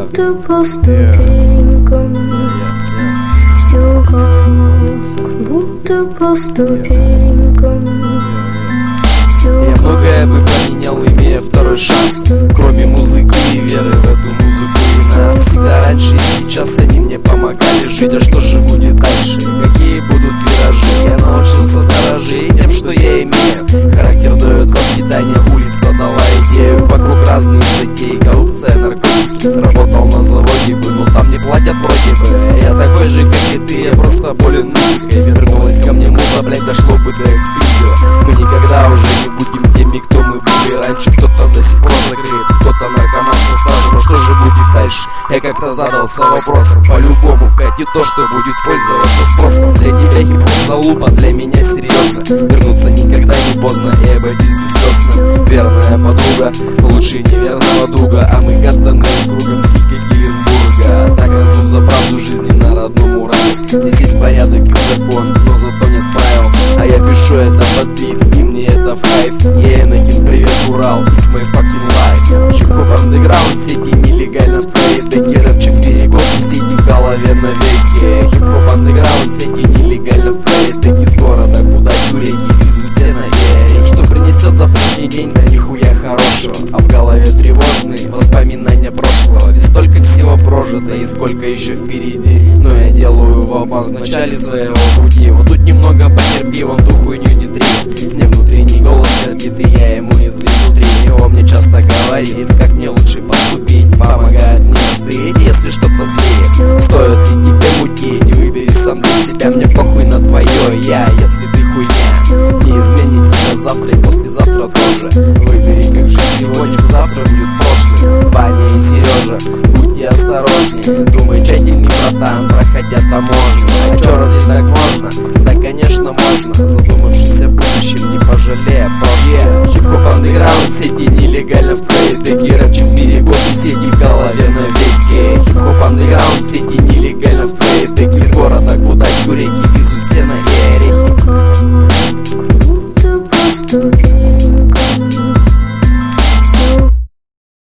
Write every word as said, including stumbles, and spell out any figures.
будто по ступенькам, все как будто по ступенькам. Я многое бы поменял, имея второй шанс, кроме музыки и веры в эту музыку и нас. Всегда раньше и сейчас они мне помогали жить. А что же будет дальше? Какие будут виражи? Я научился дорожить тем, что я имею. Характер дает воспитание, улица дала идею. Вокруг разные затеи, коррупция, наркотики. Работал на заводе бы, но там не платят вроде бы. Я такой же, как и ты, я просто болен музыкой. Вернулась ко мне муза, блять, дошло бы до эксклюзива. Мы никогда уже не будем теми, кто мы были раньше. Кто-то за сих пор закрыт, кто-то наркоман со стажем. Но что же будет дальше? Я как-то задался вопросом. По-любому вкатит то, что будет пользоваться спросом. Для тебя хип-хоп залупа, для меня серьезно. Вернуться никогда не поздно и обойтись бесслезно. Верная подруга, лучше неверного друга. А мы катаны кругом с Екатеринбурга. Так разбуд за правду жизни на родном Урале. Здесь есть порядок и закон, но зато нет правил. А я пишу это под бит, и мне это в кайф. Yeah, Энакин, привет, Урал, it's my fucking life. Хип-хоп андеграунд, сети нелегально в твоей деке. Рэпчик в берегов и сети в голове навеки. Хип-хоп андеграунд, сети нелегально в твоей деке. С города, куда чуреки везут все наверх. Что принесет завтрашний день, да нихуя хорошего. А в голове тревожные воспоминания прошлого. Ведь столько всего прожито и сколько еще впереди. Но я делаю ва-банк в начале своего пути. Вот тут немного потерпи, вон ту хуйню не требует. Мне внутренний голос твердит, и я ему изли внутри него. Мне часто говорит, как мне лучше поступить. Помогает мне остыть, если что-то злее. Стоит ли тебе мутить, выбери сам для себя. Мне похуй на твое я, если ты хуйня. Не изменит тебя завтра и послезавтра тоже. Выбери, как жить сегодня, завтра будет прошлое. Ваня и Сережа, будьте осторожнее. Думай тщательней, братан, проходя таможню. А чё, разве так можно? Да, конечно, можно. Задумавшись о будущем, не пожалея прошлое. Хип-хоп андеграунд, сети нелегально в твоей деке. Рэпчик в берегов и сети в голове навеки. Хип-хоп андеграунд, сети нелегально в твоей деке. Из города, куда чуреки